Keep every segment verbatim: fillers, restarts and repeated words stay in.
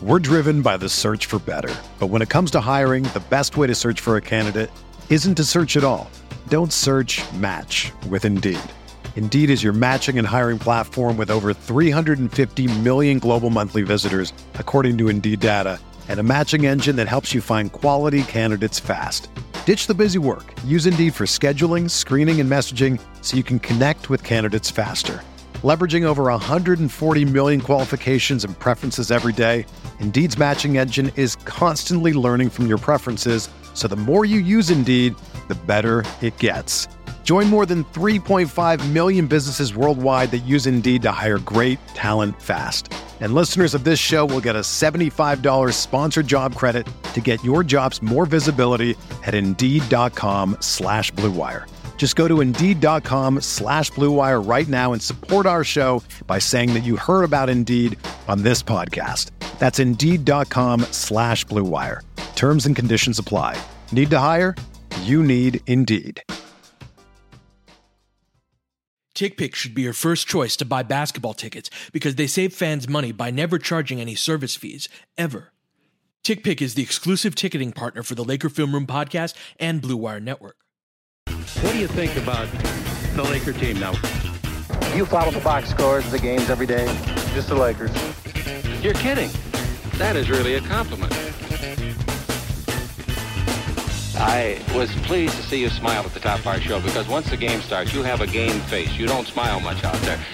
We're driven by the search for better. But when it comes to hiring, the best way to search for a candidate isn't to search at all. Don't search, match with Indeed. Indeed is your matching and hiring platform with over three hundred fifty million global monthly visitors, according to Indeed data, and a matching engine that helps you find quality candidates fast. Ditch the busy work. Use Indeed for scheduling, screening, and messaging so you can connect with candidates faster. Leveraging over one hundred forty million qualifications and preferences every day, Indeed's matching engine is constantly learning from your preferences, so the more you use Indeed, the better it gets. Join more than three point five million businesses worldwide that use Indeed to hire great talent fast. And listeners of this show will get a seventy-five dollars sponsored job credit to get your jobs more visibility at Indeed.com slash Blue Wire. Just go to Indeed.com slash Blue Wire right now and support our show by saying that you heard about Indeed on this podcast. That's Indeed.com slash Blue Wire. Terms and conditions apply. Need to hire? You need Indeed. TickPick should be your first choice to buy basketball tickets because they save fans money by never charging any service fees, ever. TickPick is the exclusive ticketing partner for the Laker Film Room podcast and Blue Wire Network. What do you think about the Laker team now? You follow the box scores of the games every day? Just the Lakers. You're kidding. That is really a compliment. I was pleased to see you smile at the top of our show because once the game starts, you have a game face. You don't smile much out there.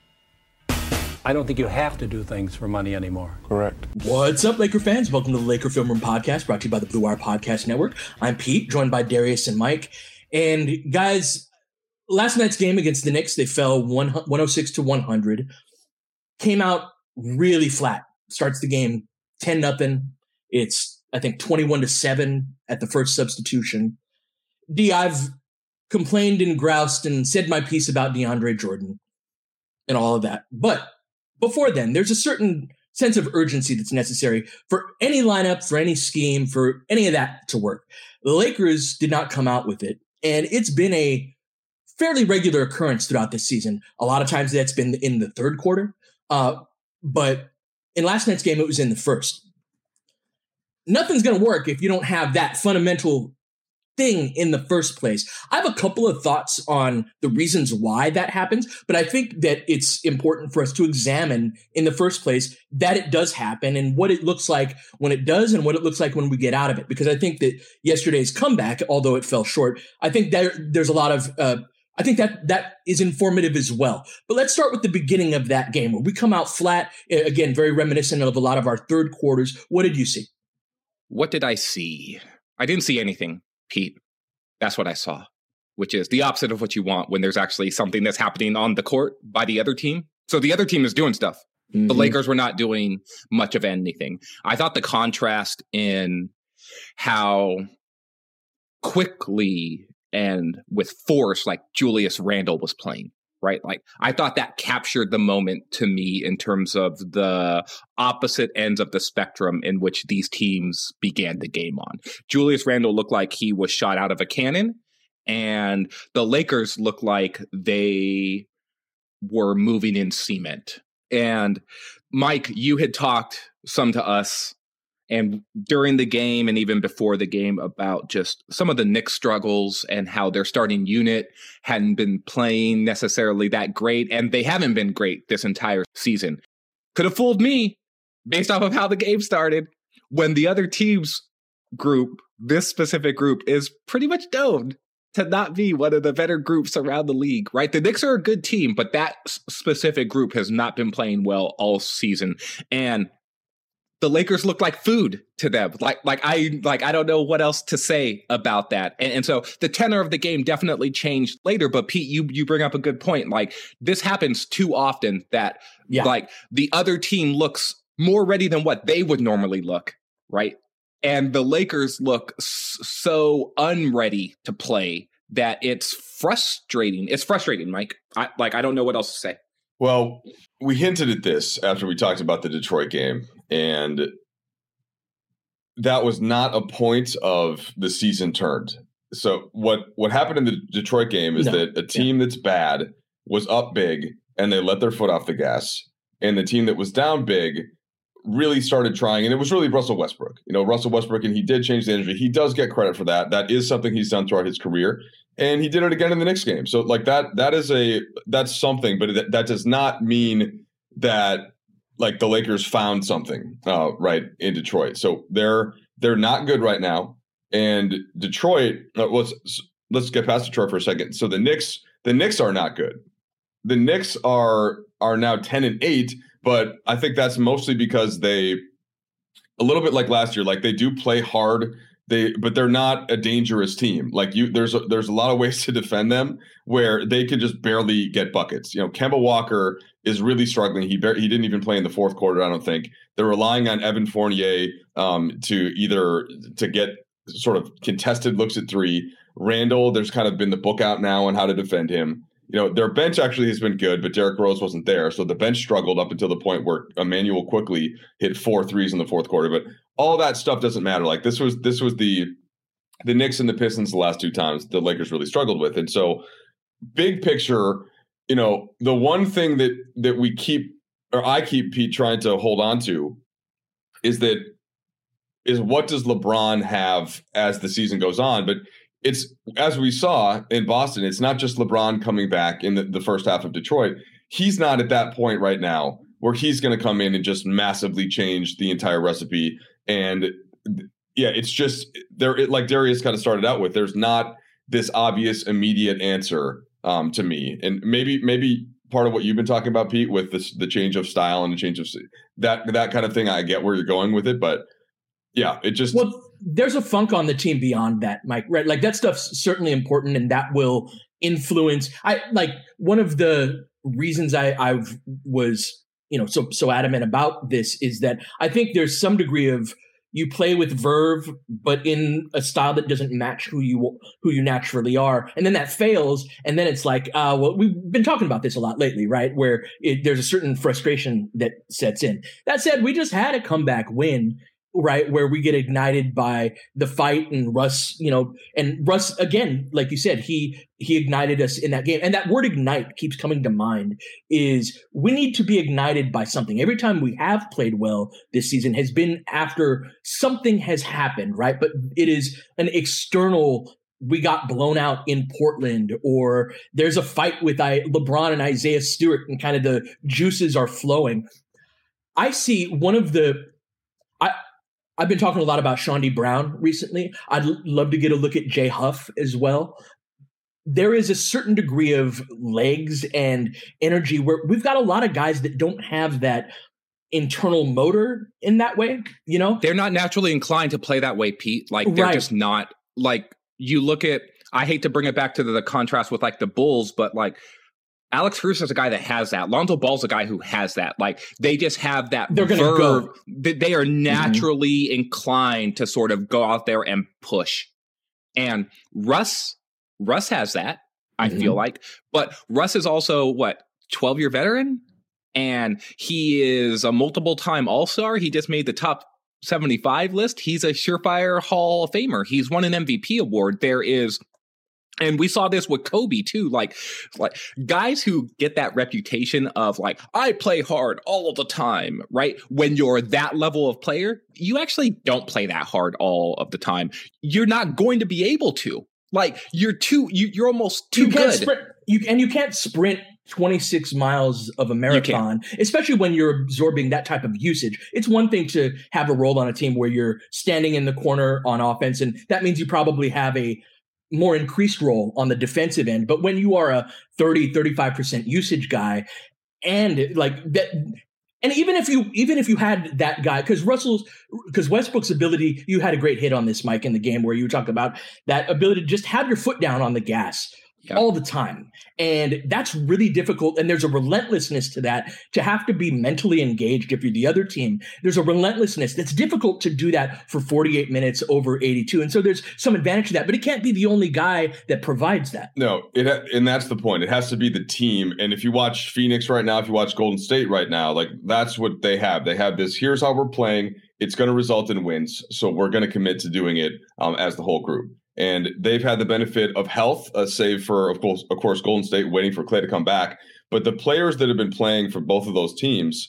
I don't think you have to do things for money anymore. Correct. What's up, Laker fans? Welcome to the Laker Film Room podcast, brought to you by the Blue Wire Podcast Network. I'm Pete, joined by Darius and Mike. And guys, last night's game against the Knicks, they fell one oh six to one hundred. Came out really flat. Starts the game ten nothing. It's, I think, twenty-one to seven at the first substitution. D, I've complained and groused and said my piece about DeAndre Jordan and all of that. But before then, there's a certain sense of urgency that's necessary for any lineup, for any scheme, for any of that to work. The Lakers did not come out with it. And it's been a fairly regular occurrence throughout this season. A lot of times that's been in the third quarter. Uh, but in last night's game, it was in the first. Nothing's going to work if you don't have that fundamental thing in the first place. I have a couple of thoughts on the reasons why that happens, but I think that it's important for us to examine in the first place that it does happen and what it looks like when it does and what it looks like when we get out of it. Because I think that yesterday's comeback, although it fell short, I think there, there's a lot of, uh, I think that that is informative as well. But let's start with the beginning of that game where we come out flat, again, very reminiscent of a lot of our third quarters. What did you see? What did I see? I didn't see anything, Pete. That's what I saw, which is the opposite of what you want when there's actually something that's happening on the court by the other team. So the other team is doing stuff. Mm-hmm. The Lakers were not doing much of anything. I thought the contrast in how quickly and with force, like Julius Randle was playing, right? Like I thought that captured the moment to me in terms of the opposite ends of the spectrum in which these teams began the game on. Julius Randle looked like he was shot out of a cannon, and the Lakers looked like they were moving in cement. And Mike, you had talked some to us and during the game and even before the game about just some of the Knicks struggles and how their starting unit hadn't been playing necessarily that great. And they haven't been great this entire season. Could have fooled me based off of how the game started when the other team's group, this specific group, is pretty much known to not be one of the better groups around the league, right? The Knicks are a good team, but that specific group has not been playing well all season. And the Lakers look like food to them. Like, like I, like I don't know what else to say about that. And, and so the tenor of the game definitely changed later. But Pete, you you bring up a good point. Like this happens too often that yeah. like the other team looks more ready than what they would normally look, right? And the Lakers look s- so unready to play that it's frustrating. It's frustrating, Mike. I, like I don't know what else to say. Well, we hinted at this after we talked about the Detroit game, and that was not a point of the season turned. So what, what happened in the Detroit game is no. that a team yeah. that's bad was up big, and they let their foot off the gas. And the team that was down big really started trying, and it was really Russell Westbrook. You know, Russell Westbrook, and he did change the energy. He does get credit for that. That is something he's done throughout his career, and he did it again in the Knicks game. So, like that, that is a that's something, but that, that does not mean that like the Lakers found something uh, right in Detroit. So they're they're not good right now, and Detroit. Uh, let's let's get past Detroit for a second. So the Knicks, the Knicks are not good. The Knicks are are now ten and eight. But I think that's mostly because they, a little bit like last year, like they do play hard. They, but they're not a dangerous team. Like you, there's a, there's a lot of ways to defend them where they can just barely get buckets. You know, Kemba Walker is really struggling. He bar- he didn't even play in the fourth quarter, I don't think. They're relying on Evan Fournier um, to either to get sort of contested looks at three. Randall, there's kind of been the book out now on how to defend him. You know, their bench actually has been good, but Derrick Rose wasn't there. So the bench struggled up until the point where Emmanuel quickly hit four threes in the fourth quarter. But all that stuff doesn't matter. Like this was this was the the Knicks and the Pistons the last two times the Lakers really struggled with. And so big picture, you know, the one thing that that we keep or I keep Pete trying to hold on to is that is what does LeBron have as the season goes on? But it's, as we saw in Boston, it's not just LeBron coming back in the, the first half of Detroit. He's not at that point right now where he's going to come in and just massively change the entire recipe. And yeah, it's just there, it, like Darius kind of started out with, there's not this obvious immediate answer um, to me. And maybe, maybe part of what you've been talking about, Pete, with this, the change of style and the change of that, that kind of thing. I get where you're going with it, but yeah, it just, well, there's a funk on the team beyond that, Mike, right? Like that stuff's certainly important and that will influence. I like one of the reasons I I was, you know, so, so adamant about this is that I think there's some degree of you play with verve, but in a style that doesn't match who you, who you naturally are. And then that fails. And then it's like, uh, well, we've been talking about this a lot lately, right? Where it, there's a certain frustration that sets in. That said, we just had a comeback win, right, where we get ignited by the fight and Russ, you know, and Russ, again, like you said, he he ignited us in that game. And that word ignite keeps coming to mind is we need to be ignited by something. Every time we have played well this season has been after something has happened, right? But it is an external, we got blown out in Portland, or there's a fight with I, LeBron and Isaiah Stewart and kind of the juices are flowing. I see one of the, I, I've been talking a lot about Chaundee Brown recently. I'd l- love to get a look at Jay Huff as well. There is a certain degree of legs and energy where we've got a lot of guys that don't have that internal motor in that way, you know? They're not naturally inclined to play that way, Pete. Like they're right. just not. Like you look at, I hate to bring it back to the, the contrast with like the Bulls, but like Alex Caruso is a guy that has that. Lonzo Ball's a guy who has that. Like they just have that. They're going to go. They are naturally mm-hmm. inclined to sort of go out there and push. And Russ, Russ has that. I mm-hmm. feel like, but Russ is also what twelve year veteran, and he is a multiple time All Star. He just made the top seventy-five list. He's a surefire Hall of Famer. He's won an M V P award. There is. And we saw this with Kobe too, like, like guys who get that reputation of like, I play hard all of the time, right? When you're that level of player, you actually don't play that hard all of the time. You're not going to be able to. Like you're too, you, you're almost too you can't good. Sprint, you and you can't sprint twenty-six miles of a marathon, especially when you're absorbing that type of usage. It's one thing to have a role on a team where you're standing in the corner on offense, and that means you probably have a more increased role on the defensive end. But when you are a thirty, thirty-five percent usage guy, and like that, and even if you, even if you had that guy, because Russell's, because Westbrook's ability, you had a great hit on this, Mike, in the game where you talked about that ability to just have your foot down on the gas yeah. all the time. And that's really difficult. And there's a relentlessness to that, to have to be mentally engaged. If you're the other team, there's a relentlessness that's difficult to do that for forty-eight minutes over eighty-two. And so there's some advantage to that, but it can't be the only guy that provides that. No, it and that's the point. It has to be the team. And if you watch Phoenix right now, if you watch Golden State right now, like that's what they have. They have this, here's how we're playing. It's going to result in wins. So we're going to commit to doing it um, as the whole group. And they've had the benefit of health, uh, save for, of course, of course, Golden State waiting for Klay to come back. But the players that have been playing for both of those teams,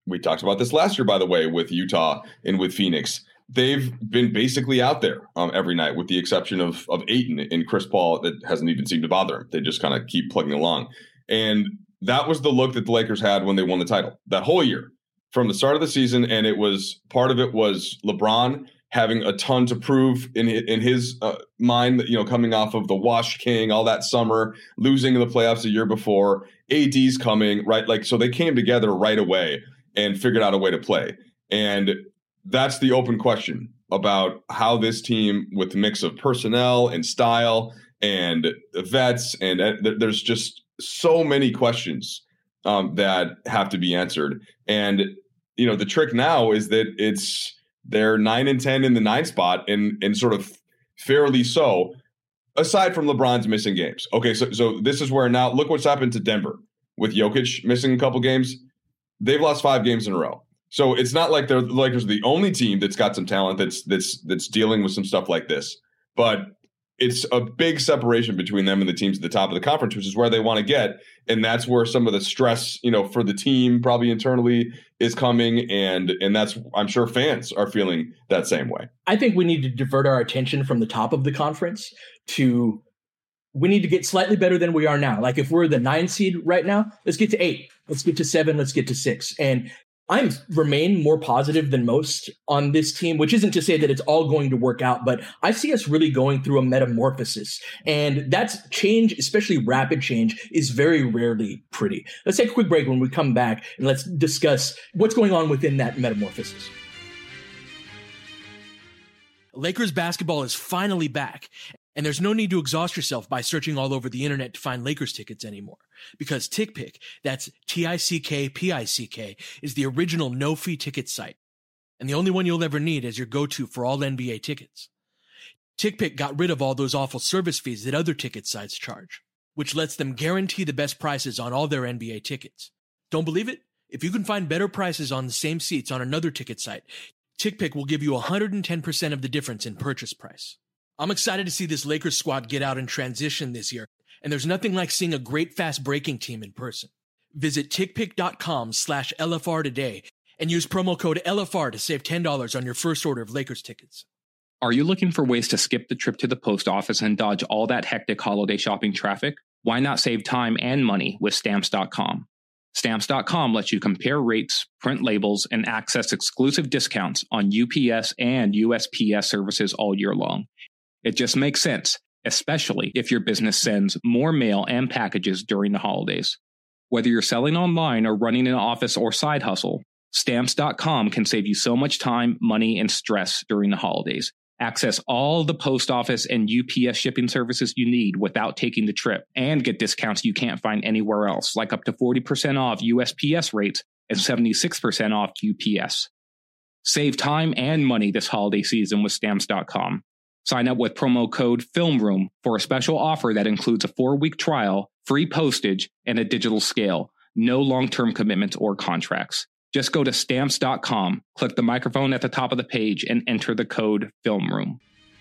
we talked about this last year, by the way, with Utah and with Phoenix. They've been basically out there um, every night, with the exception of of Ayton and Chris Paul. That hasn't even seemed to bother him. They just kind of keep plugging along. And that was the look that the Lakers had when they won the title that whole year from the start of the season. And it was part of it was LeBron having a ton to prove in in his uh, mind, you know, coming off of the Wash King all that summer, losing in the playoffs the year before. A D's coming, right? Like, so they came together right away and figured out a way to play. And that's the open question about how this team, with the mix of personnel and style and vets, and uh, there's just so many questions um, that have to be answered. And, you know, the trick now is that it's they're nine and ten in the nine spot, and and sort of fairly so, aside from LeBron's missing games. Okay, so so this is where now look what's happened to Denver with Jokic missing a couple games. They've lost five games in a row. So it's not like they're the Lakers are the only team that's got some talent that's that's that's dealing with some stuff like this. But it's a big separation between them and the teams at the top of the conference, which is where they want to get. And that's where some of the stress, you know, for the team probably internally is coming. And and that's, I'm sure fans are feeling that same way. I think we need to divert our attention from the top of the conference to, we need to get slightly better than we are now. Like if we're the nine seed right now, let's get to eight, let's get to seven, let's get to six. And I remain more positive than most on this team, which isn't to say that it's all going to work out, but I see us really going through a metamorphosis. And that's change, especially rapid change, is very rarely pretty. Let's take a quick break. When we come back, and let's discuss what's going on within that metamorphosis. Lakers basketball is finally back. And there's no need to exhaust yourself by searching all over the internet to find Lakers tickets anymore. Because TickPick, that's T I C K P I C K, is the original no-fee ticket site. And the only one you'll ever need as your go-to for all N B A tickets. TickPick got rid of all those awful service fees that other ticket sites charge, which lets them guarantee the best prices on all their N B A tickets. Don't believe it? If you can find better prices on the same seats on another ticket site, TickPick will give you one hundred ten percent of the difference in purchase price. I'm excited to see this Lakers squad get out and transition this year, and there's nothing like seeing a great fast-breaking team in person. Visit tickpick.com slash LFR today and use promo code L F R to save ten dollars on your first order of Lakers tickets. Are you looking for ways to skip the trip to the post office and dodge all that hectic holiday shopping traffic? Why not save time and money with Stamps dot com? Stamps dot com lets you compare rates, print labels, and access exclusive discounts on U P S and U S P S services all year long. It just makes sense, especially if your business sends more mail and packages during the holidays. Whether you're selling online or running an office or side hustle, Stamps dot com can save you so much time, money, and stress during the holidays. Access all the post office and U P S shipping services you need without taking the trip, and get discounts you can't find anywhere else, like up to forty percent off U S P S rates and seventy-six percent off U P S. Save time and money this holiday season with Stamps dot com. Sign up with promo code FILMROOM for a special offer that includes a four-week trial, free postage, and a digital scale. No long-term commitments or contracts. Just go to Stamps dot com, click the microphone at the top of the page, and enter the code FILMROOM.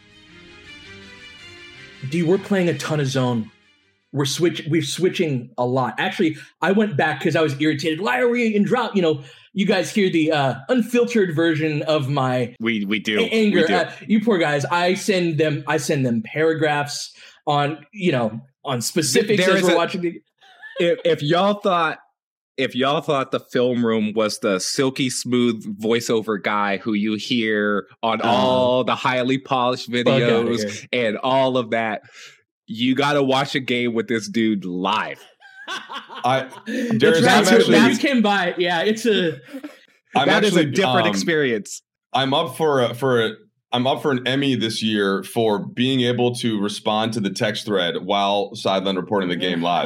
D, we're playing a ton of zone. We're switch. We're switching a lot. Actually, I went back because I was irritated. Why are we in drought? You know, you guys hear the uh, unfiltered version of my we we do a- anger. We do. Uh, you poor guys. I send them. I send them paragraphs on you know on specifics There as is we're a- watching the. If, if y'all thought if y'all thought the Film Room was the silky smooth voiceover guy who you hear on Uh, all the highly polished outta videos and all of that, you got to watch a game with this dude live. I, That's Darius, right. I'm So actually, you came by. Yeah, it's a. I'm That is actually a different um, experience. I'm up for a, for a, I'm up for an Emmy this year for being able to respond to the text thread while sideline reporting the game live.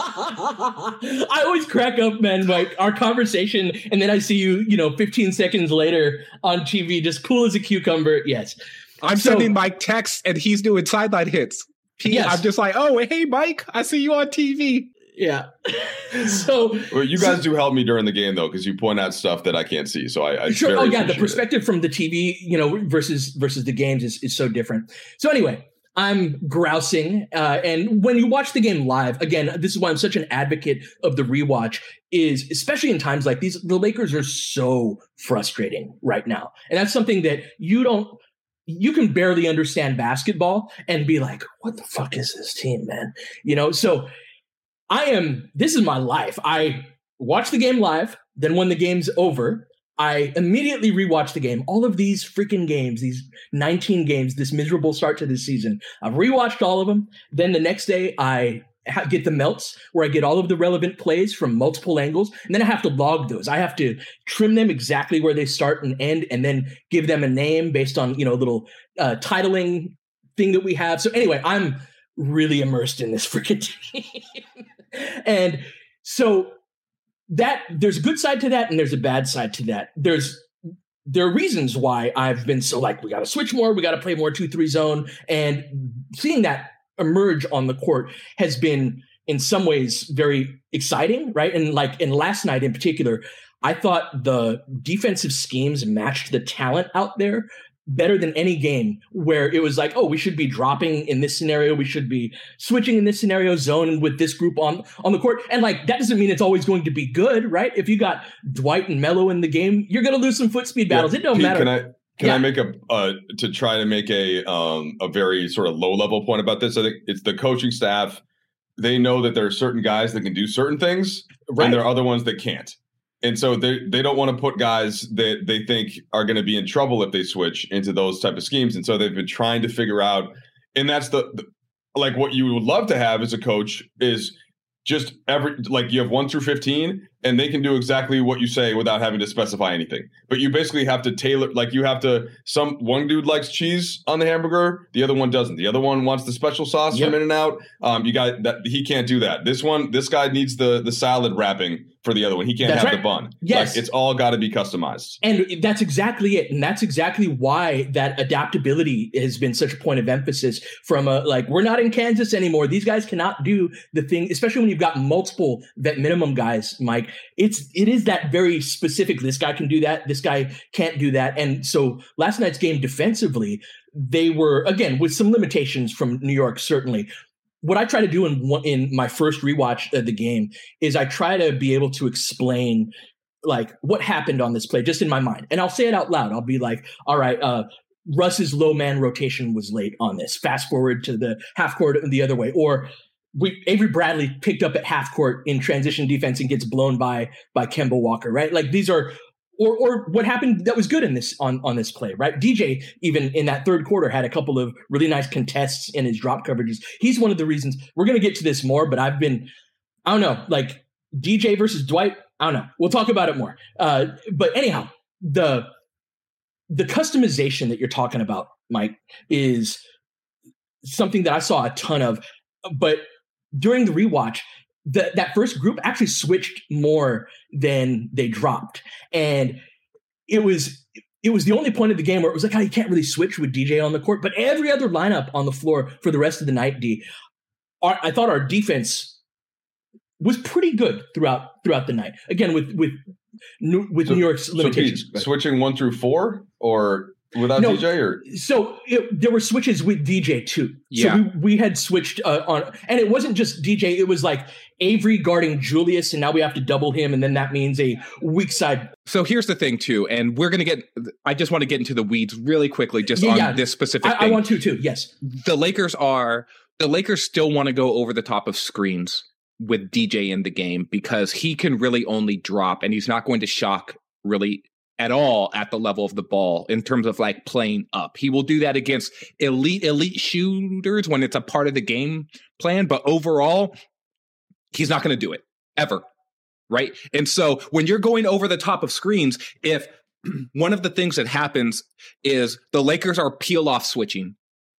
I always crack up, man, like our conversation, and then I see you, you know, fifteen seconds later on T V, just cool as a cucumber. Yes. I'm So- sending Mike texts and he's doing sideline hits. He, Yes. I'm just like, oh, hey, Mike, I see you on T V. Yeah. so Well, you guys do help me during the game though, because you point out stuff that I can't see. So I, I sure. very Oh yeah, the appreciate it. perspective from the T V, you know, versus versus the games is, is so different. So anyway, I'm grousing. Uh, and when you watch the game live, again, this is why I'm such an advocate of the rewatch, is especially in times like these, the Lakers are so frustrating right now. And that's something that you don't, you can barely understand basketball and be like, what the fuck is this team, man? You know, so I am, this is my life. I watch the game live. Then when the game's over, I immediately rewatch the game. All of these freaking games, these nineteen games, this miserable start to this season, I've rewatched all of them. Then the next day I ha- get the melts where I get all of the relevant plays from multiple angles. And then I have to log those. I have to trim them exactly where they start and end, and then give them a name based on, you know, little uh, titling thing that we have. So anyway, I'm really immersed in this freaking team. And so that there's a good side to that and there's a bad side to that. There's there are reasons why I've been so like, we got to switch more, we got to play more two three zone, and seeing that emerge on the court has been in some ways very exciting, right? And like in last night in particular, I thought the defensive schemes matched the talent out there better than any game, where it was like, oh, we should be dropping in this scenario, we should be switching in this scenario, zone with this group on on the court. And like, that doesn't mean it's always going to be good, right? If you got Dwight and Melo in the game, you're going to lose some foot speed battles. Yeah. It don't Pete, matter. Can I can yeah. I make a uh, to try to make a um a very sort of low level point about this? I think it's the coaching staff. They know that there are certain guys that can do certain things, right. And there are other ones that can't. And so they they don't want to put guys that they think are going to be in trouble if they switch into those type of schemes. And so they've been trying to figure out, and that's the, the like what you would love to have as a coach is just every, like you have one through fifteen and they can do exactly what you say without having to specify anything. But you basically have to tailor, like you have to, some one dude likes cheese on the hamburger, the other one doesn't. The other one wants the special sauce yep. from In-N-Out. Um, you got that, he can't do that. This one, this guy needs the the salad wrapping for the other one. He can't that's have right. the bun. Yes. Like, it's all got to be customized. And that's exactly it. And that's exactly why that adaptability has been such a point of emphasis from a, like, we're not in Kansas anymore. These guys cannot do the thing, especially when you've got multiple vet minimum guys, Mike. It's, it is that very specific. This guy can do that. This guy can't do that. And so last night's game defensively, they were, again, with some limitations from New York, certainly. What I try to do in in my first rewatch of the game is I try to be able to explain like what happened on this play just in my mind. And I'll say it out loud. I'll be like, all right, uh, Russ's low man rotation was late on this. Fast forward to the half court the other way. Or we Avery Bradley picked up at half court in transition defense and gets blown by by Kemba Walker, right? Like these are Or or what happened that was good in this on, on this play, right? D J, even in that third quarter, had a couple of really nice contests in his drop coverages. He's one of the reasons. We're going to get to this more, but I've been, I don't know, like D J versus Dwight, I don't know. We'll talk about it more. Uh, but anyhow, the the customization that you're talking about, Mike, is something that I saw a ton of. But during the rewatch, The, that first group actually switched more than they dropped. And it was it was the only point of the game where it was like, oh, you can't really switch with D J on the court. But every other lineup on the floor for the rest of the night, D, our, I thought our defense was pretty good throughout throughout the night. Again, with with New, with so, New York's limitations. So Pete, switching one through four or without no, D J, or so it, there were switches with D J too. Yeah. So we, we had switched uh, on, and it wasn't just D J. It was like Avery guarding Julius, and now we have to double him, and then that means a weak side. So here's the thing too, and we're gonna get. I just want to get into the weeds really quickly, just yeah, on yeah. this specific. I, thing. I want to too. Yes, the Lakers are the Lakers still want to go over the top of screens with D J in the game because he can really only drop, and he's not going to shock really at all at the level of the ball in terms of like playing up. He will do that against elite, elite shooters when it's a part of the game plan. But overall, he's not going to do it ever. Right. And so when you're going over the top of screens, if one of the things that happens is the Lakers are peel off switching.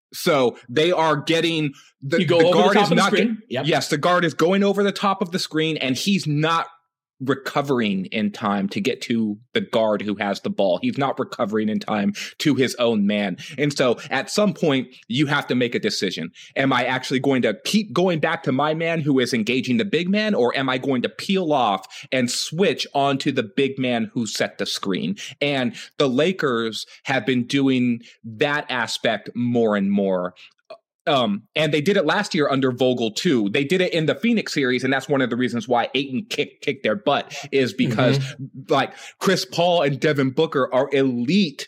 So they are getting the, you go the over guard the top is of not the screen. Yep. Yes, the guard is going over the top of the screen and he's not recovering in time to get to the guard who has the ball. He's not recovering in time to his own man. And so at some point you have to make a decision. Am I actually going to keep going back to my man who is engaging the big man, or am I going to peel off and switch onto the big man who set the screen? And the Lakers have been doing that aspect more and more Um, and they did it last year under Vogel too. They did it in the Phoenix series, and that's one of the reasons why Ayton kicked kicked their butt is because mm-hmm. like Chris Paul and Devin Booker are elite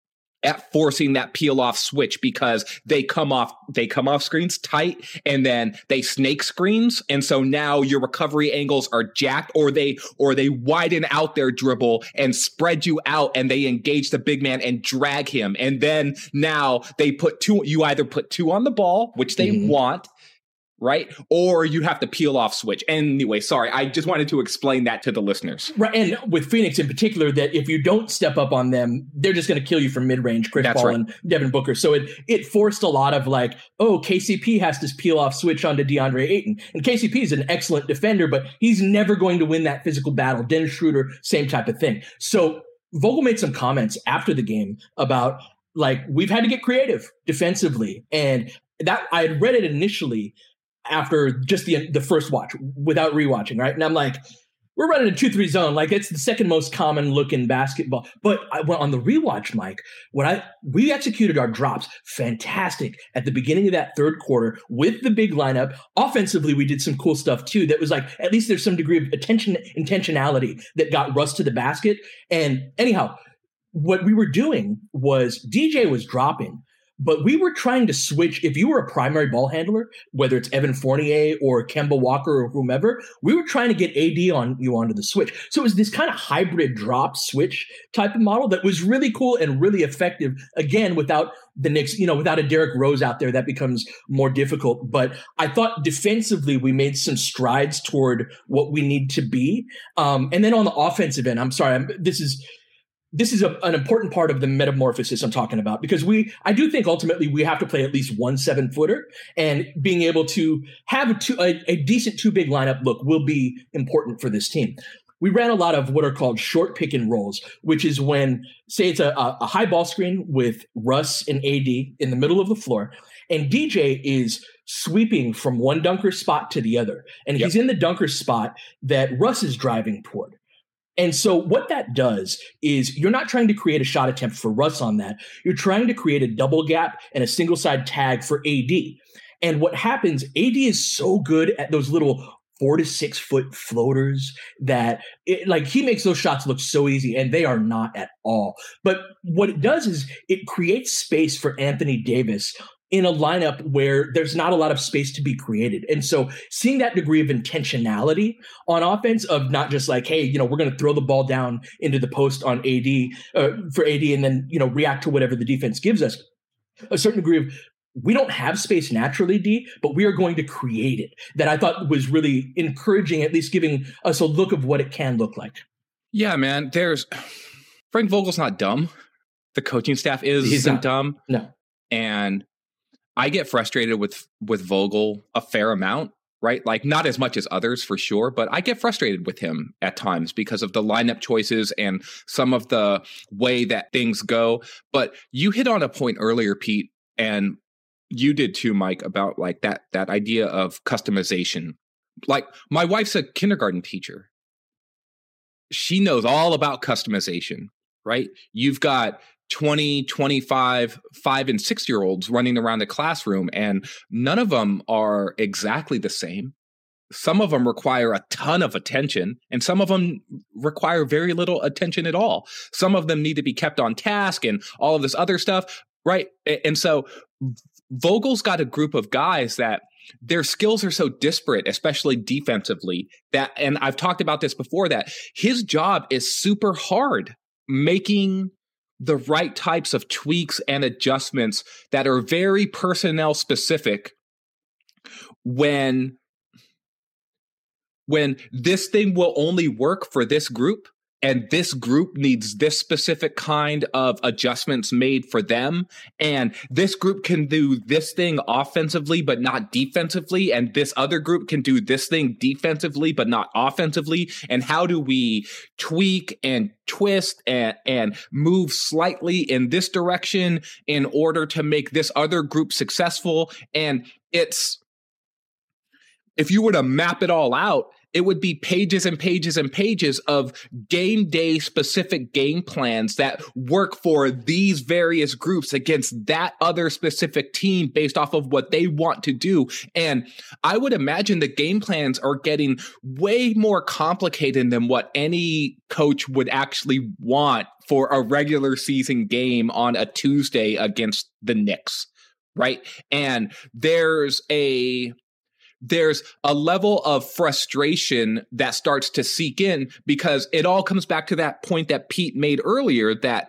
at forcing that peel off switch because they come off they come off screens tight and then they snake screens, and so now your recovery angles are jacked, or they or they widen out their dribble and spread you out, and they engage the big man and drag him, and then now they put two you either put two on the ball, which they mm-hmm. want, right? Or you have to peel off switch. Anyway, sorry, I just wanted to explain that to the listeners. Right, and with Phoenix in particular, that if you don't step up on them, they're just going to kill you from mid-range, Chris That's Paul right. and Devin Booker. So it it forced a lot of like, oh, K C P has to peel off switch onto DeAndre Ayton. And K C P is an excellent defender, but he's never going to win that physical battle. Dennis Schroeder, same type of thing. So Vogel made some comments after the game about like, we've had to get creative defensively. And that I had read it initially after just the the first watch without rewatching, right? And I'm like, we're running a two three zone. Like, it's the second most common look in basketball. But I went on the rewatch, Mike, when I we executed our drops fantastic at the beginning of that third quarter with the big lineup. Offensively, we did some cool stuff too. That was like, at least there's some degree of attention intentionality that got Russ to the basket. And anyhow, what we were doing was D J was dropping, but we were trying to switch. If you were a primary ball handler, whether it's Evan Fournier or Kemba Walker or whomever, we were trying to get A D on you onto the switch. So it was this kind of hybrid drop switch type of model that was really cool and really effective. Again, without the Knicks, you know, without a Derrick Rose out there, that becomes more difficult. But I thought defensively, we made some strides toward what we need to be. Um, and then on the offensive end, I'm sorry, I'm, this is This is a, an important part of the metamorphosis I'm talking about, because we, I do think ultimately we have to play at least one seven footer, and being able to have a, two, a, a decent two big lineup look will be important for this team. We ran a lot of what are called short pick and rolls, which is when, say it's a, a high ball screen with Russ and A D in the middle of the floor, and D J is sweeping from one dunker spot to the other. And yep. he's in the dunker spot that Russ is driving toward. And so what that does is you're not trying to create a shot attempt for Russ on that. You're trying to create a double gap and a single side tag for A D. And what happens, A D is so good at those little four to six foot floaters that it, like he makes those shots look so easy, and they are not at all. But what it does is it creates space for Anthony Davis in a lineup where there's not a lot of space to be created. And so seeing that degree of intentionality on offense of not just like, hey, you know, we're going to throw the ball down into the post on A D uh, for A D and then, you know, react to whatever the defense gives us, a certain degree of, we don't have space naturally, D, but we are going to create it. That I thought was really encouraging, at least giving us a look of what it can look like. Yeah, man, there's Frank Vogel's not dumb. The coaching staff is He's isn't not. dumb. No. And I get frustrated with with Vogel a fair amount, right? Like, not as much as others for sure, but I get frustrated with him at times because of the lineup choices and some of the way that things go. But you hit on a point earlier, Pete, and you did too, Mike, about like that that idea of customization. Like, my wife's a kindergarten teacher. She knows all about customization, right? You've got twenty, twenty-five, five and six year olds running around the classroom, and none of them are exactly the same. Some of them require a ton of attention, and some of them require very little attention at all. Some of them need to be kept on task and all of this other stuff, right? And so Vogel's got a group of guys that their skills are so disparate, especially defensively, that, and I've talked about this before, that his job is super hard making the right types of tweaks and adjustments that are very personnel specific when, when this thing will only work for this group, and this group needs this specific kind of adjustments made for them. And this group can do this thing offensively, but not defensively. And this other group can do this thing defensively, but not offensively. And how do we tweak and twist and, and move slightly in this direction in order to make this other group successful? And it's, if you were to map it all out, it would be pages and pages and pages of game day specific game plans that work for these various groups against that other specific team based off of what they want to do. And I would imagine the game plans are getting way more complicated than what any coach would actually want for a regular season game on a Tuesday against the Knicks, right? And there's a there's a level of frustration that starts to seep in because it all comes back to that point that Pete made earlier, that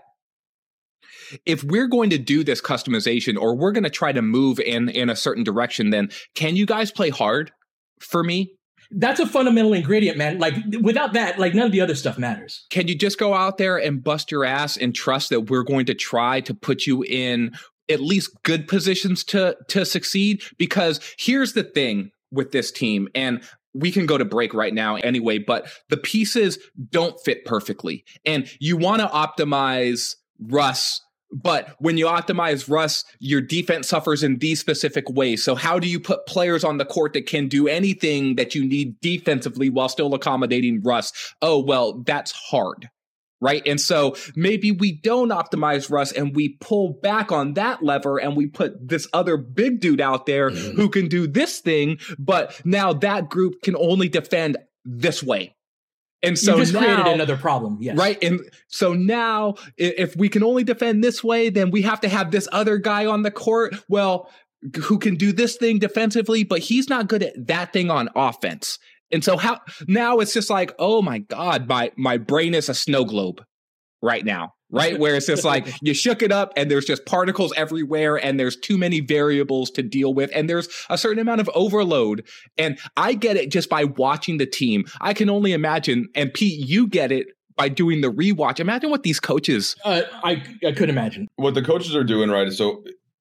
if we're going to do this customization or we're going to try to move in, in a certain direction, then can you guys play hard for me? That's a fundamental ingredient, man. Like without that, like none of the other stuff matters. Can you just go out there and bust your ass and trust that we're going to try to put you in at least good positions to, to succeed? Because here's the thing with this team, and we can go to break right now anyway, but the pieces don't fit perfectly. And you want to optimize Russ, but when you optimize Russ, your defense suffers in these specific ways. So how do you put players on the court that can do anything that you need defensively while still accommodating Russ? Oh, well, that's hard. Right. And so maybe we don't optimize Russ and we pull back on that lever and we put this other big dude out there mm. who can do this thing. But now that group can only defend this way. And so you just now, created another problem. Yes. Right. And so now if we can only defend this way, then we have to have this other guy on the court. Well, who can do this thing defensively, but he's not good at that thing on offense. And so how now it's just like, oh my God, my my brain is a snow globe right now, right? Where it's just like you shook it up and there's just particles everywhere and there's too many variables to deal with and there's a certain amount of overload. And I get it just by watching the team. I can only imagine, and Pete, you get it by doing the rewatch. Imagine what these coaches. Uh, I I could imagine what the coaches are doing, right? So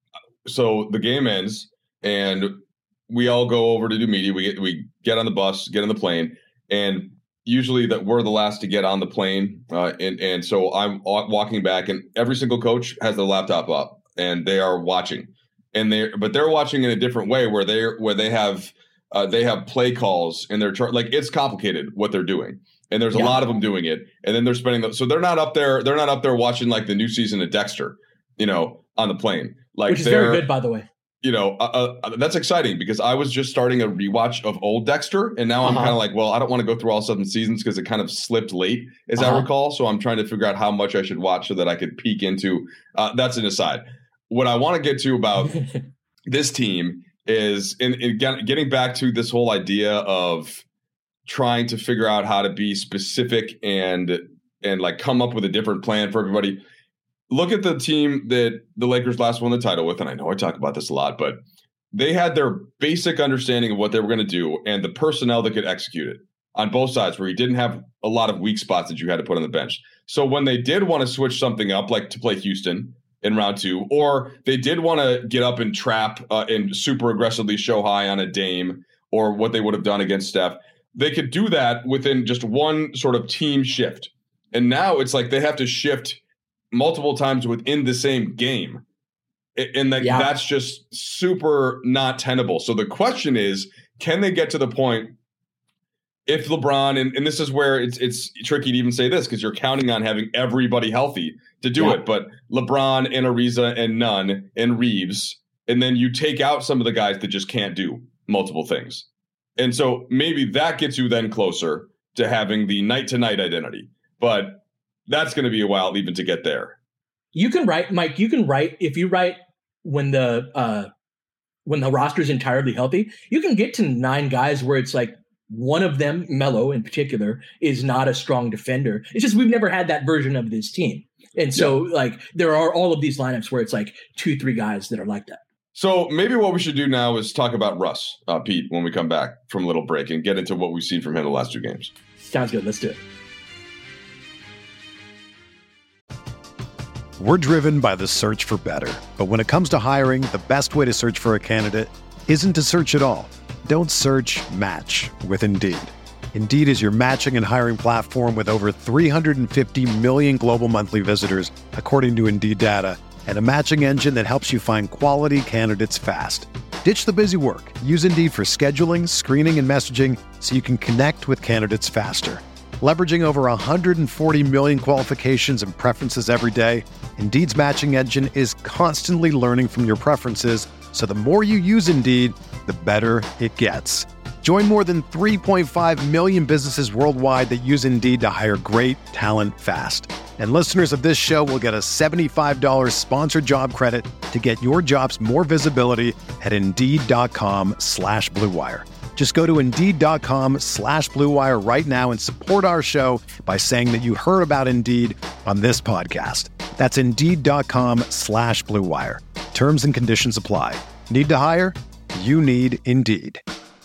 so the game ends and we all go over to do media. We get we get on the bus, get on the plane, and usually that we're the last to get on the plane. Uh, and and so I'm walking back, and every single coach has their laptop up, and they are watching, and they but they're watching in a different way, where they where they have uh, they have play calls in their chart. Like it's complicated what they're doing, and there's a yeah. lot of them doing it, and then they're spending the, so they're not up there. They're not up there watching like the new season of Dexter, you know, on the plane. Like which is very good, by the way. You know, uh, uh, that's exciting because I was just starting a rewatch of old Dexter. And now I'm uh-huh. kind of like, well, I don't want to go through all seven seasons because it kind of slipped late, as uh-huh. I recall. So I'm trying to figure out how much I should watch so that I could peek into. Uh, that's an aside. What I want to get to about this team is in, in getting back to this whole idea of trying to figure out how to be specific and and like come up with a different plan for everybody. Look at the team that the Lakers last won the title with, and I know I talk about this a lot, but they had their basic understanding of what they were going to do and the personnel that could execute it on both sides, where you didn't have a lot of weak spots that you had to put on the bench. So when they did want to switch something up, like to play Houston in round two, or they did want to get up and trap uh, and super aggressively show high on a Dame, or what they would have done against Steph, they could do that within just one sort of team shift. And now it's like they have to shift multiple times within the same game. And that, yeah. that's just super not tenable. So the question is, can they get to the point if LeBron, and, and this is where it's it's tricky to even say this because you're counting on having everybody healthy to do yeah. it. But LeBron and Ariza and Nunn and Reeves, and then you take out some of the guys that just can't do multiple things. And so maybe that gets you then closer to having the night to night identity. But that's going to be a while even to get there. You can write, Mike, you can write, if you write when the uh, when the roster is entirely healthy, you can get to nine guys where it's like one of them, Melo in particular, is not a strong defender. It's just we've never had that version of this team. And so yeah. like there are all of these lineups where it's like two, three guys that are like that. So maybe what we should do now is talk about Russ, uh, Pete, when we come back from a little break and get into what we've seen from him the last two games. Sounds good. Let's do it. We're driven by the search for better. But when it comes to hiring, the best way to search for a candidate isn't to search at all. Don't search, match with Indeed. Indeed is your matching and hiring platform with over three hundred fifty million global monthly visitors, according to Indeed data, and a matching engine that helps you find quality candidates fast. Ditch the busy work. Use Indeed for scheduling, screening, and messaging so you can connect with candidates faster. Leveraging over one hundred forty million qualifications and preferences every day, Indeed's matching engine is constantly learning from your preferences, so the more you use Indeed, the better it gets. Join more than three point five million businesses worldwide that use Indeed to hire great talent fast. And listeners of this show will get a seventy-five dollars sponsored job credit to get your jobs more visibility at Indeed.com slash Blue Wire. Just go to Indeed.com slash Blue Wire right now and support our show by saying that you heard about Indeed on this podcast. That's Indeed.com slash Blue Wire. Terms and conditions apply. Need to hire? You need Indeed.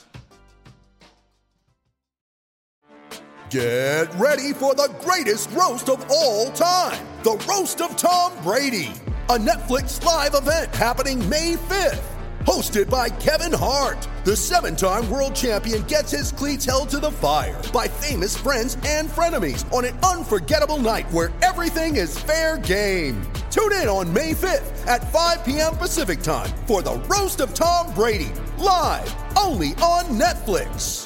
Get ready for the greatest roast of all time, the Roast of Tom Brady, a Netflix live event happening May fifth. Hosted by Kevin Hart, the seven-time world champion gets his cleats held to the fire by famous friends and frenemies on an unforgettable night where everything is fair game. Tune in on May fifth at five p.m. Pacific time for the Roast of Tom Brady, live only on Netflix.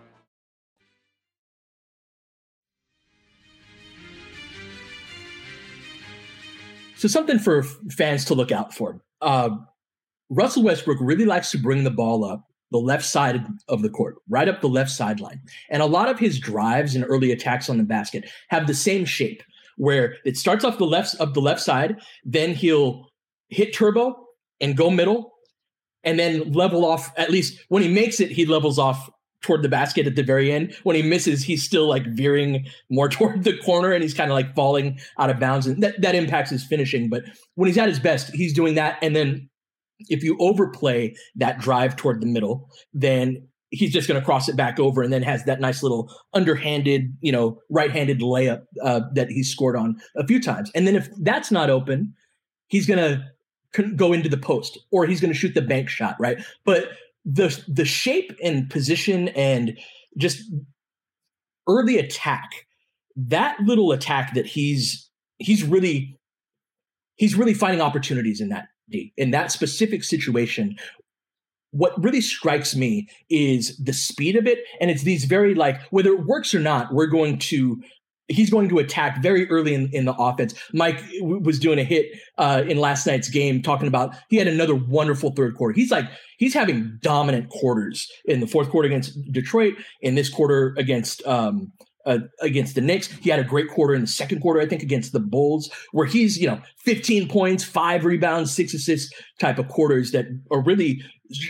So something for fans to look out for. Uh, Russell Westbrook really likes to bring the ball up the left side of the court, right up the left sideline. And a lot of his drives and early attacks on the basket have the same shape, where it starts off the left of the left side, then he'll hit turbo and go middle, and then level off. At least when he makes it, he levels off toward the basket at the very end. When he misses, he's still like veering more toward the corner and he's kind of like falling out of bounds. And that, that impacts his finishing. But when he's at his best, he's doing that. And then if you overplay that drive toward the middle, then he's just going to cross it back over and then has that nice little underhanded, you know, right-handed layup uh, that he's scored on a few times. And then if that's not open, he's going to go into the post or he's going to shoot the bank shot, right? But the the shape and position and just early attack, that little attack that he's he's really he's really finding opportunities in that in that specific situation. What really strikes me is the speed of it, and it's these very like whether it works or not, we're going to. He's going to attack very early in, in the offense. Mike w- was doing a hit uh, in last night's game talking about he had another wonderful third quarter. He's like, he's having dominant quarters in the fourth quarter against Detroit, in this quarter against um, uh, against the Knicks. He had a great quarter in the second quarter, I think, against the Bulls, where he's, you know, fifteen points, five rebounds, six assists type of quarters that are really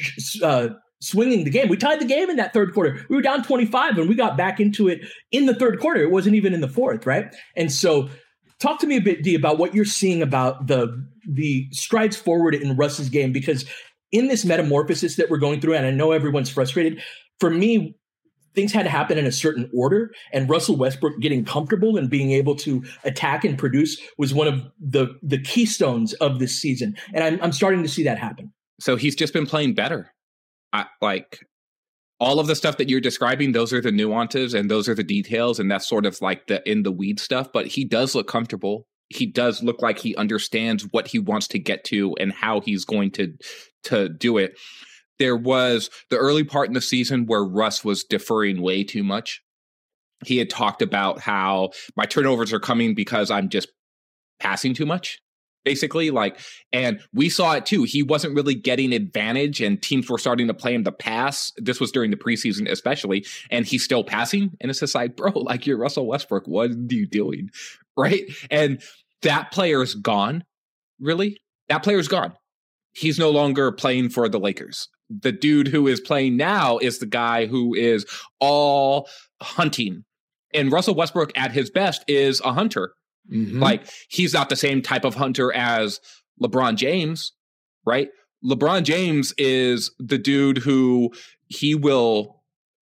uh, swinging the game. We tied the game in that third quarter. We were down twenty-five and we got back into it in the third quarter. It wasn't even in the fourth, right? And so talk to me a bit, D, about what you're seeing about the the strides forward in Russ's game, because in this metamorphosis that we're going through, and I know everyone's frustrated, for me, things had to happen in a certain order, and Russell Westbrook getting comfortable and being able to attack and produce was one of the the keystones of this season. And I'm, I'm starting to see that happen. So he's just been playing better. I, like all of the stuff that you're describing, those are the nuances and those are the details. And that's sort of like the in the weed stuff. But he does look comfortable. He does look like he understands what he wants to get to and how he's going to to do it. There was the early part in the season where Russ was deferring way too much. He had talked about how my turnovers are coming because I'm just passing too much. Basically, like, and we saw it too. He wasn't really getting advantage and teams were starting to play him the pass. This was during the preseason, especially, and he's still passing. And it's just like, bro, like you're Russell Westbrook. What are you doing? Right. And that player's gone. Really? That player's gone. He's no longer playing for the Lakers. The dude who is playing now is the guy who is all hunting. And Russell Westbrook at his best is a hunter. Mm-hmm. Like, he's not the same type of hunter as LeBron James, right? LeBron James is the dude who he will,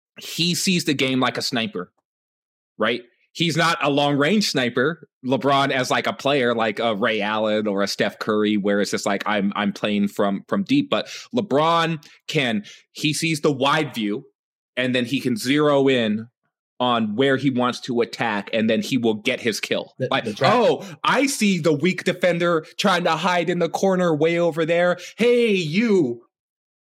he sees the game like a sniper, right? He's not a long range sniper. LeBron as like a player, like a Ray Allen or a Steph Curry, where it's just like, I'm, I'm playing from, from deep, but LeBron can, he sees the wide view and then he can zero in on where he wants to attack, and then he will get his kill. That, like, right. Oh, I see the weak defender trying to hide in the corner way over there. Hey, you,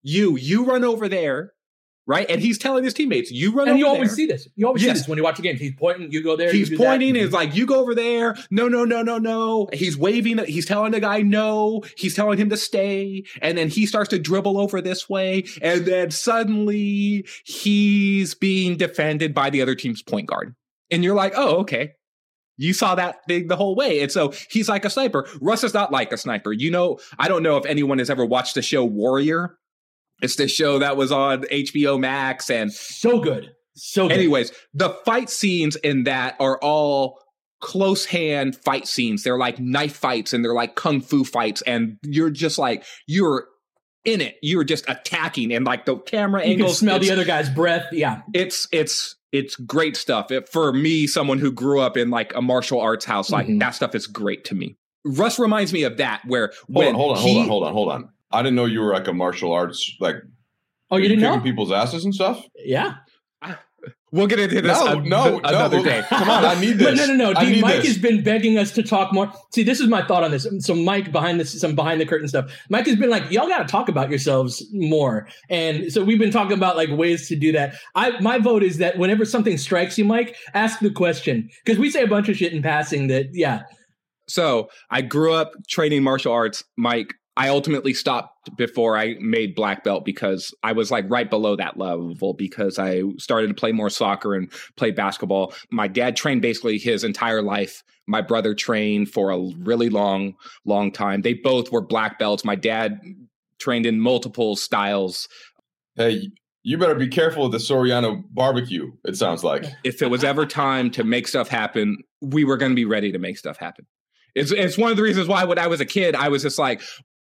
you, you run over there. Right. And he's telling his teammates, you run and over you always there. see this. You always Yes. see this when you watch the games. He's pointing, you go there. He's you do pointing. that. It's like, you go over there. No, no, no, no, no. He's waving. He's telling the guy no. He's telling him to stay. And then he starts to dribble over this way. And then suddenly he's being defended by the other team's point guard. And you're like, oh, okay. You saw that thing the whole way. And so he's like a sniper. Russ is not like a sniper. You know, I don't know if anyone has ever watched the show Warrior. It's the show that was on H B O Max. And so good. So good. Anyways, the fight scenes in that are all close hand fight scenes. They're like knife fights and they're like kung fu fights. And you're just like, you're in it. You're just attacking. And like the camera you angles. You can smell the other guy's breath. Yeah. It's, it's, it's great stuff. It, for me, someone who grew up in like a martial arts house, like mm-hmm. that stuff is great to me. Russ reminds me of that where hold when on, hold on, he, hold on, hold on, hold on. I didn't know you were like a martial arts, like, oh, you didn't kicking know people's asses and stuff? Yeah. We'll get into this no, a, no, another no. day. Come on, I need this. no, no, no, no. Dude, Mike this. has been begging us to talk more. See, this is my thought on this. So Mike, behind this, some behind the curtain stuff, Mike has been like, y'all got to talk about yourselves more. And so we've been talking about like ways to do that. I, my vote is that whenever something strikes you, Mike, ask the question. Because we say a bunch of shit in passing that, yeah. So I grew up training martial arts, Mike. I ultimately stopped before I made black belt because I was like right below that level because I started to play more soccer and play basketball. My dad trained basically his entire life. My brother trained for a really long, long time. They both were black belts. My dad trained in multiple styles. Hey, you better be careful with the Soriano barbecue, it sounds like. If it was ever time to make stuff happen, we were going to be ready to make stuff happen. It's, it's one of the reasons why when I was a kid, I was just like,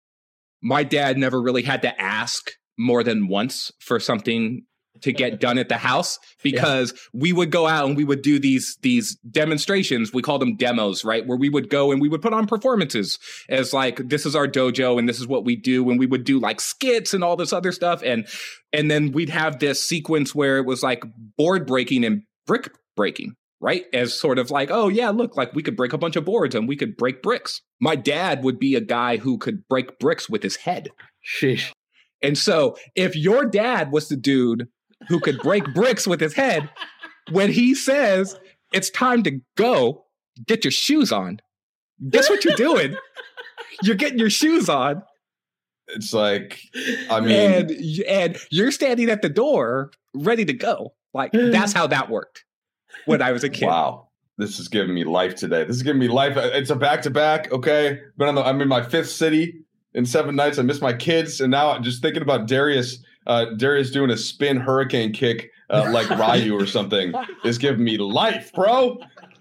my dad never really had to ask more than once for something to get done at the house because yeah. we would go out and we would do these these demonstrations. We called them demos, right? Where we would go and we would put on performances as like, this is our dojo and this is what we do. And we would do like skits and all this other stuff. And and then we'd have this sequence where it was like board breaking and brick breaking. Right? As sort of like, oh, yeah, look, like we could break a bunch of boards and we could break bricks. My dad would be a guy who could break bricks with his head. Sheesh. And so if your dad was the dude who could break bricks with his head, when he says it's time to go, get your shoes on. Guess what you're doing? You're getting your shoes on. It's like, I mean. And, and you're standing at the door ready to go. Like, that's how that worked. When I was a kid. Wow. This is giving me life today. This is giving me life. It's a back-to-back, okay? But I'm, I'm in my fifth city in seven nights. I miss my kids. And now I'm just thinking about Darius uh, Darius doing a spin hurricane kick uh, like Ryu or something is giving me life, bro.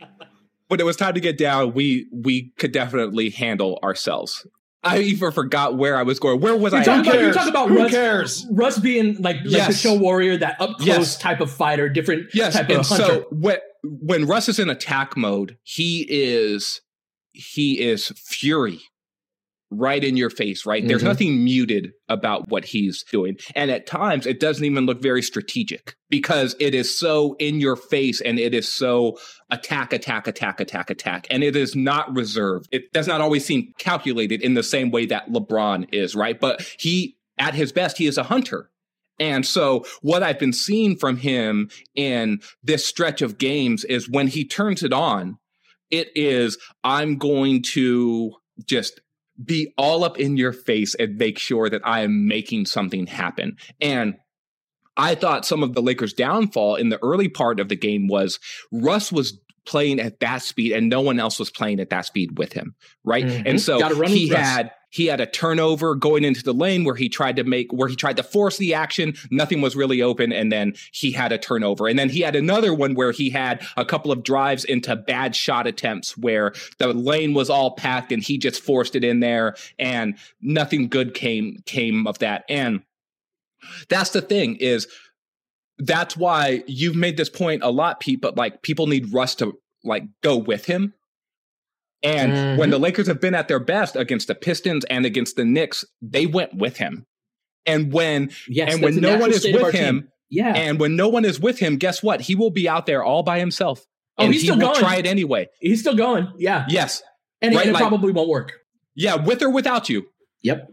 When it was time to get down, we we could definitely handle ourselves. I even forgot where I was going. Where was you're I? Talking about, you're talking about Who Russ, cares? Russ being like, like yes. the show Warrior, that up close yes. type of fighter, different yes. type and of hunter. So when, when Russ is in attack mode, he is he is fury right in your face, right? Mm-hmm. There's nothing muted about what he's doing. And at times it doesn't even look very strategic because it is so in your face and it is so attack, attack, attack, attack, attack. And it is not reserved. It does not always seem calculated in the same way that LeBron is, right? But he, at his best, he is a hunter. And so what I've been seeing from him in this stretch of games is when he turns it on, it is, I'm going to just be all up in your face and make sure that I am making something happen. And I thought some of the Lakers' downfall in the early part of the game was Russ was playing at that speed and no one else was playing at that speed with him, right? Mm-hmm. And so he had he had a turnover going into the lane where he tried to make where he tried to force the action, nothing was really open, and then he had a turnover. And then he had another one where he had a couple of drives into bad shot attempts where the lane was all packed and he just forced it in there and nothing good came came of that. And that's the thing is that's why you've made this point a lot, Pete, but like people need Russ to like go with him. And mm-hmm. when the Lakers have been at their best against the Pistons and against the Knicks, they went with him. And when yes, and when no one is with him, team. yeah. And when no one is with him, guess what? He will be out there all by himself. Oh, and he's he still will going. try it anyway. He's still going. Yeah. Yes. And right? it, it like, probably won't work. Yeah, with or without you. Yep.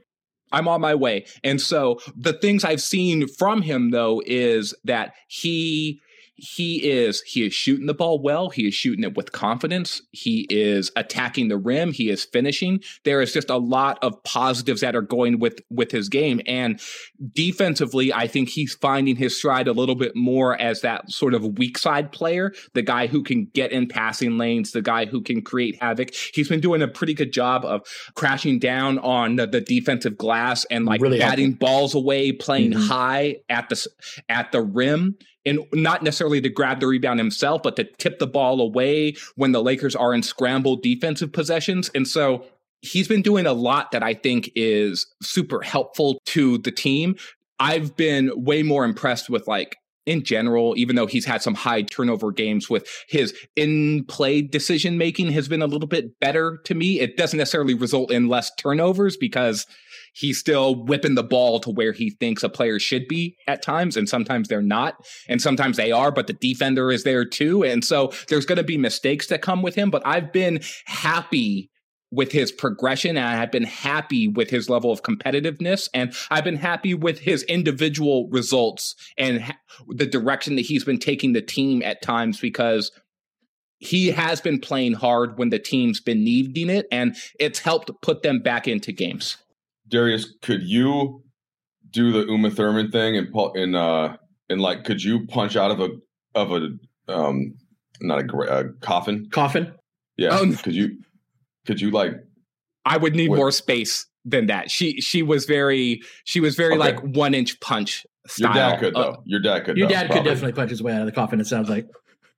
I'm on my way. And so the things I've seen from him, though, is that he he is he is shooting the ball well. He is shooting it with confidence. He is attacking the rim. He is finishing. There is just a lot of positives that are going with with his game. And defensively, I think he's finding his stride a little bit more as that sort of weak side player, the guy who can get in passing lanes, the guy who can create havoc. He's been doing a pretty good job of crashing down on the, the defensive glass and like really batting helpful. balls away, playing Mm-hmm. high at the at the rim. And not necessarily to grab the rebound himself, but to tip the ball away when the Lakers are in scrambled defensive possessions. And so he's been doing a lot that I think is super helpful to the team. I've been way more impressed with, like, in general, even though he's had some high turnover games, with his in-play decision-making has been a little bit better to me. It doesn't necessarily result in less turnovers because he's still whipping the ball to where he thinks a player should be at times, and sometimes they're not, and sometimes they are, but the defender is there too. And so there's going to be mistakes that come with him, but I've been happy with his progression, and I've been happy with his level of competitiveness, and I've been happy with his individual results and ha- the direction that he's been taking the team at times, because he has been playing hard when the team's been needing it, and it's helped put them back into games. Darius, could you do the Uma Thurman thing and and uh and like could you punch out of a of a um not a, a coffin Coffin? yeah Um, could you Could you like? I would need Wait. more space than that. She she was very she was very Okay. like one inch punch style. Your dad could though. Uh, Your dad could. Your though, dad probably. could definitely punch his way out of the coffin, it sounds like.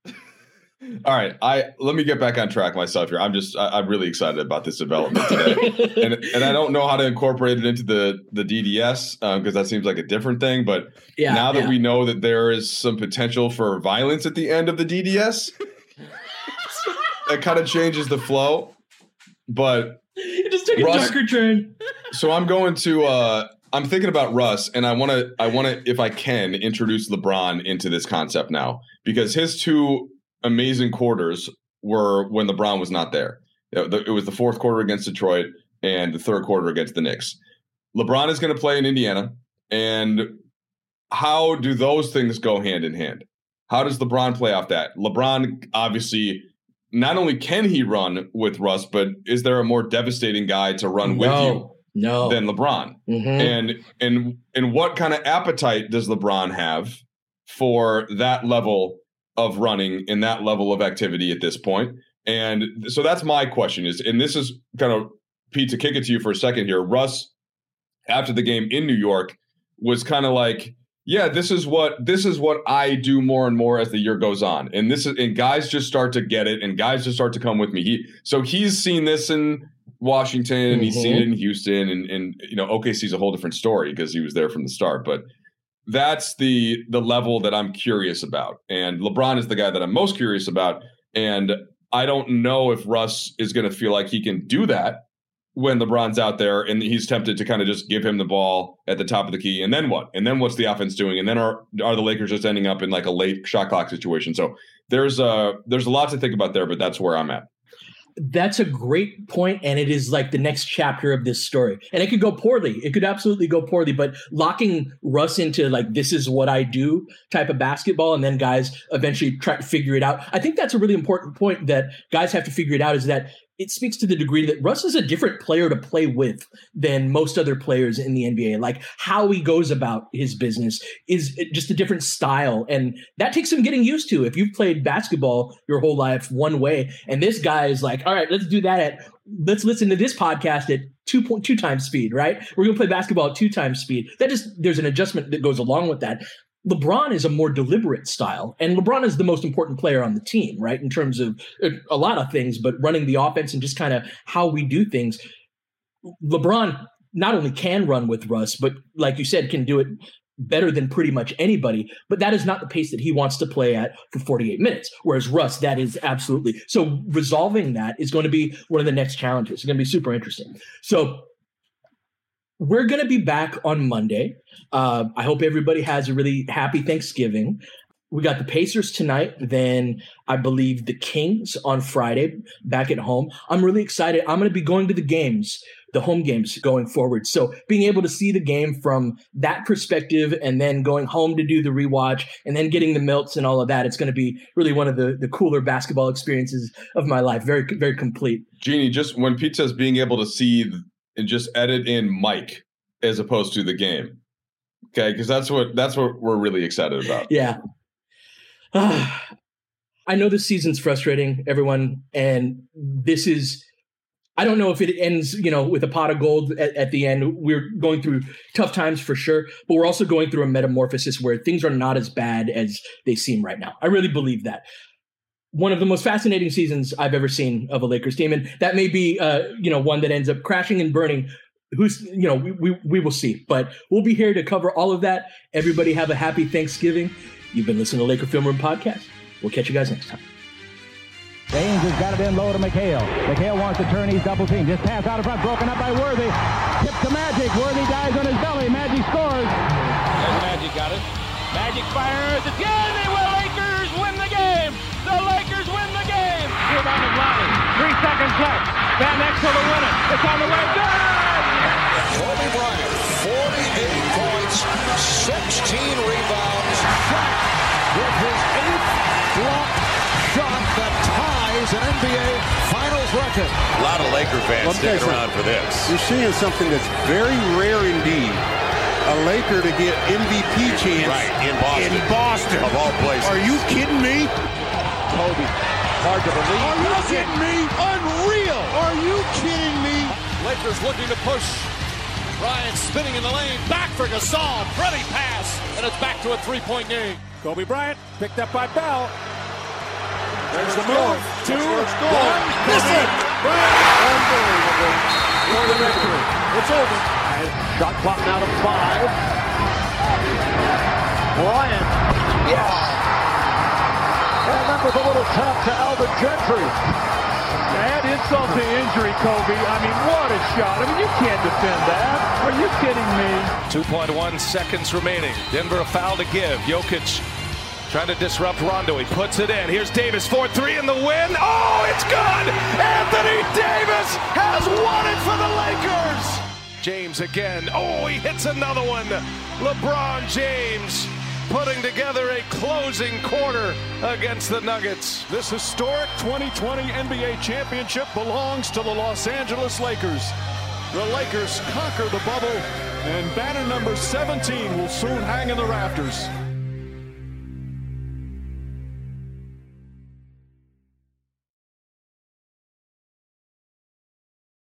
All right, I let me get back on track myself here. I'm just I, I'm really excited about this development today, and and I don't know how to incorporate it into the the D D S because um, that seems like a different thing. But Yeah, now that yeah. we know that there is some potential for violence at the end of the D D S, it kind of changes the flow. But It just took a Russ- darker turn. so I'm going to uh I'm thinking about Russ, and I want to I want to if I can introduce LeBron into this concept now, because his two amazing quarters were when LeBron was not there. It was the fourth quarter against Detroit and the third quarter against the Knicks. LeBron is going to play in Indiana, and how do those things go hand in hand? How does LeBron play off that? LeBron obviously, not only can he run with Russ, but is there a more devastating guy to run with you No. than LeBron? Mhm. And and and what kind of appetite does LeBron have for that level of running and that level of activity at this point? And so that's my question is, and this is kind of, Pete, to kick it to you for a second here. Russ, after the game in New York, was kind of like, yeah, this is what this is what I do more and more as the year goes on. And this is and guys just start to get it, and guys just start to come with me. He so he's seen this in Washington, and Mm-hmm. he's seen it in Houston, and and you know, O K C is a whole different story because he was there from the start. But that's the the level that I'm curious about. And LeBron is the guy that I'm most curious about. And I don't know if Russ is going to feel like he can do that when LeBron's out there and he's tempted to kind of just give him the ball at the top of the key. And then what? And then what's the offense doing? And then are are the Lakers just ending up in like a late shot clock situation? So there's a, there's a lot to think about there, but that's where I'm at. That's a great point, and it is like the next chapter of this story. And it could go poorly. It could absolutely go poorly, but locking Russ into like, this is what I do type of basketball, and then guys eventually try to figure it out. I think that's a really important point that guys have to figure it out, is that it speaks to the degree that Russ is a different player to play with than most other players in the N B A. Like how he goes about his business is just a different style. And that takes some getting used to. If you've played basketball your whole life one way, and this guy is like, all right, let's do that at, let's listen to this podcast at two point two times speed, right? We're going to play basketball at two times speed. That just, there's an adjustment that goes along with that. LeBron is a more deliberate style, and LeBron is the most important player on the team, right? In terms of a lot of things, but running the offense and just kind of how we do things. LeBron not only can run with Russ, but like you said, can do it better than pretty much anybody, but that is not the pace that he wants to play at for forty-eight minutes. Whereas Russ, that is absolutely. So resolving that is going to be one of the next challenges. It's going to be super interesting. So we're going to be back on Monday. Uh, I hope everybody has a really happy Thanksgiving. we got the Pacers tonight. Then I believe the Kings on Friday back at home. I'm really excited. I'm going to be going to the games, the home games going forward. So being able to see the game from that perspective and then going home to do the rewatch and then getting the melts and all of that, it's going to be really one of the, the cooler basketball experiences of my life. Very, very complete. Jeannie, just when Pete says being able to see and just edit in Mike as opposed to the game. Okay. Cause that's what, that's what we're really excited about. Yeah. Uh, I know this season's frustrating, everyone, and this is, I don't know if it ends, you know, with a pot of gold at, at the end. We're going through tough times for sure, but we're also going through a metamorphosis where things are not as bad as they seem right now. I really believe that. One of the most fascinating seasons I've ever seen of a Lakers team, and that may be, uh, you know, one that ends up crashing and burning. Who's, you know, we, we, we will see, but we'll be here to cover all of that. Everybody have a happy Thanksgiving. You've been listening to Laker Film Room Podcast. We'll catch you guys next time. James has got it in low to McHale. McHale wants to turn. He's double team. Just pass out in front. Broken up by Worthy. Tip to Magic. Worthy dies on his belly. Magic scores. There's Magic got it. Magic fires. Again, they will. Lakers win the game. The Lakers win the game. Rebound of Lonnie. Three seconds left. Van Exel to win it. It's on the way. Good! Kobe Bryant, forty-eight points, sixteen rebounds. Shaq with his eighth block shot that ties an N B A Finals record. A lot of Laker fans sticking around for this. You're seeing something that's very rare indeed. A Laker to get M V P chance right, in Boston. In Boston. Of all places. Are you kidding me? Kobe, hard to believe. Are you kidding me? Unreal. Are you kidding me? Lakers looking to push. Bryant spinning in the lane. Back for Gasol. Pretty pass. And it's back to a three-point game. Kobe Bryant picked up by Bell. There's the move. Two, one. Miss it. Unbelievable. For the victory. It's over. Shot clock now to five. Bryant. Yes. And then with a little tap to Alvin Gentry. Add insult to injury, Kobe. I mean, what a shot. I mean, you can't defend that. Are you kidding me? two point one seconds remaining. Denver a foul to give. Jokic trying to disrupt Rondo. He puts it in. Here's Davis, four three in the win. Oh, it's good! Anthony Davis has won it for the Lakers! James again. Oh, he hits another one. LeBron James putting together a closing quarter against the Nuggets. This historic twenty twenty N B A championship belongs to the Los Angeles Lakers. The Lakers conquer the bubble, and banner number seventeen will soon hang in the rafters.